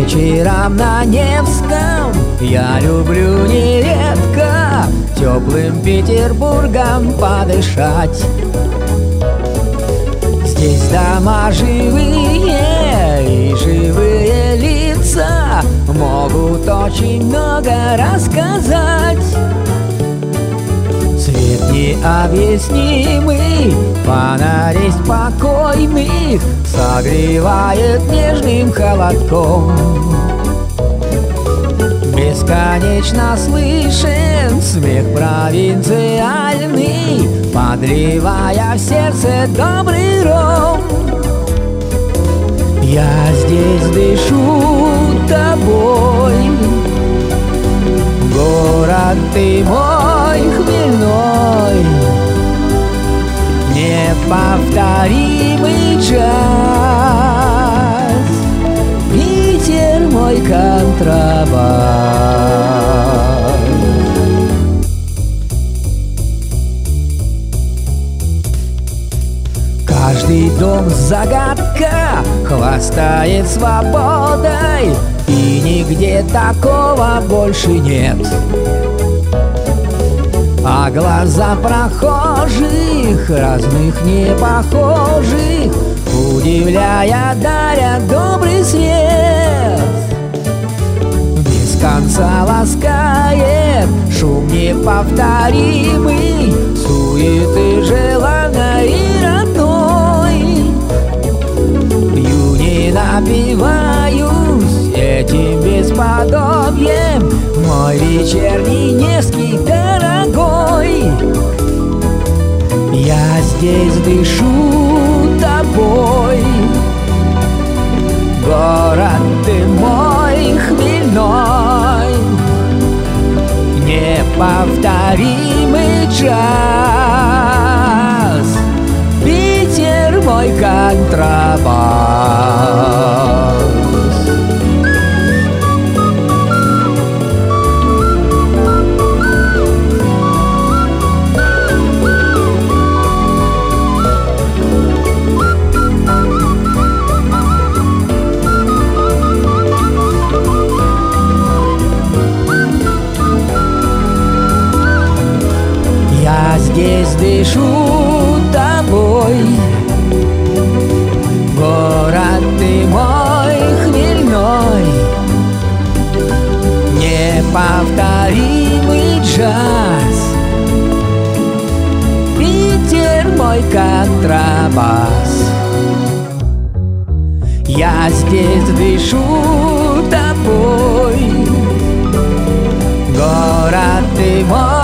вечером на Невском я люблю нередко теплым Петербургом подышать. Здесь дома живые и живые лица могут очень много рассказать. Свет необъяснимый, фонарей спокойных согревает нежным холодком. Бесконечно слышен смех провинциальный, подливая в сердце добрый ром. Я здесь дышу тобой, город ты мой хмельной, неповторимый джаз, Питер мой контрабас. Каждый дом загадка хвастает свободой, и нигде такого больше нет. А глаза прохожих, разных непохожих, удивляя, дарят добрый свет. Без конца ласкает шум неповторимый, суеты желанной и родной. Пью, не напиваюсь этим бесподобием, мой вечерний Невский дорогой. Я здесь дышу тобой, город ты мой хмельной, неповторимый джаз, Питер мой контрабас. Я здесь дышу тобой, город ты мой хмельной, неповторимый джаз, Питер мой контрабас. Я здесь дышу тобой, город ты мой